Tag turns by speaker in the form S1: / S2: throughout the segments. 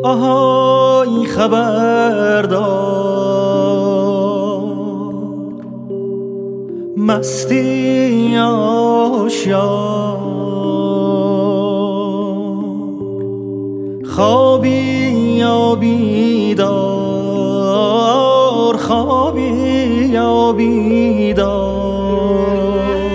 S1: آهای خبردار، مستی آشیار، خوابی یا بیدار، خوابی یا بیدار.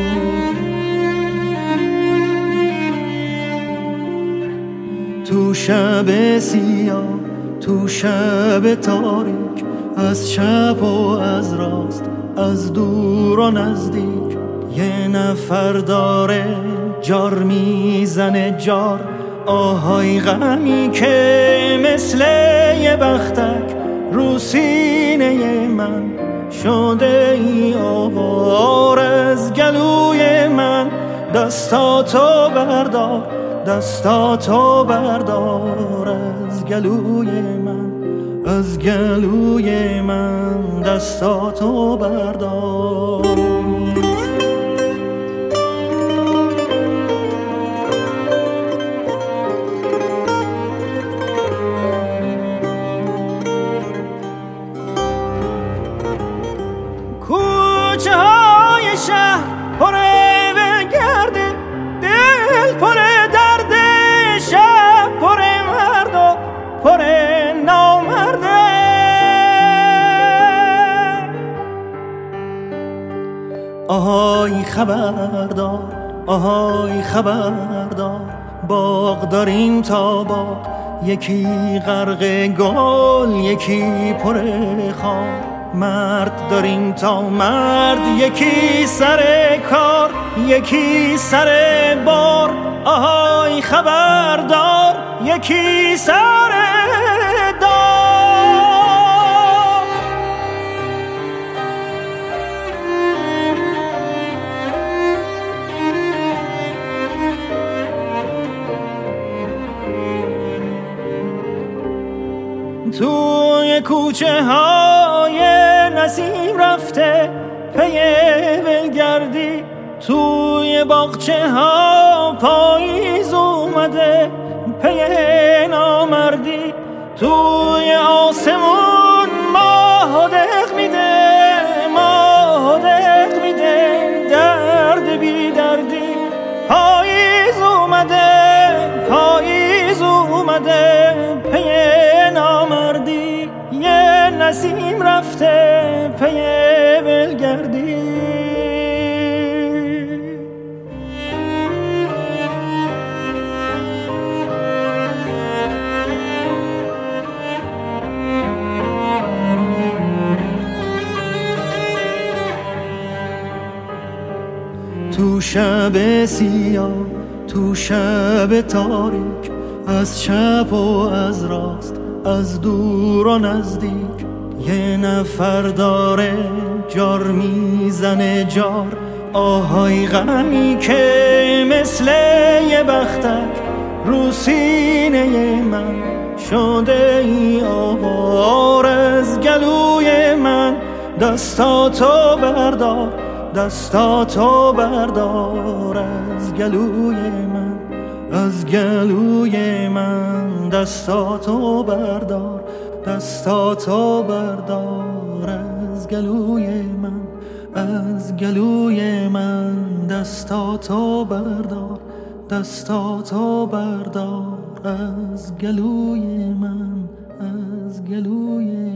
S1: تو شب سیاه، تو شب تاریک، از چپ و از راست، از دور و نزدیک، یه نفر داره جار میزنه جار. آهای غمی که مثل یه بختک رو سینه من شده ای آوار. از گلوی من دستاتو بردار، دستاتو بردار. از گلوی من، از گلوی من دستاتو بردار. کوچه های شهر پر ولگرده، دل پر درد، شب پر مرد و پر نامرده. آهای خبردار، آهای خبردار، باغ داریم تا باغ، یکی غرق گل یکی پر خار. مرد داریم تا مرد، یکی سر کار یکی سر بار. آهای خبردار، یکی سر دار. توی کوچه های نسیم رفته پی ولگردی، توی باغچه ها پاییز اومده پی نامردی. توی آسمون ماه دق میده، ماه دق میده درد بی دردی. پاییز اومده، پاییز اومده پی نامردی. یه نسیم رفته پی ولگردی. تو شب سیاه، تو شب تاریک، از چپ و از راست، از دور و نزدیک، یه نفر داره جار میزنه جار. آهای غمی که مثل یه بختک رو سینه من شده ای آوار. از گلوی من دستاتو بردار، دستاتو بردار. از گلوی من، از گلوی من دستاتو بردار، دستاتو بردار. از گلوی من، از گلوی من دستاتو بردار، دستاتو بردار. از گلوی من، از گلوی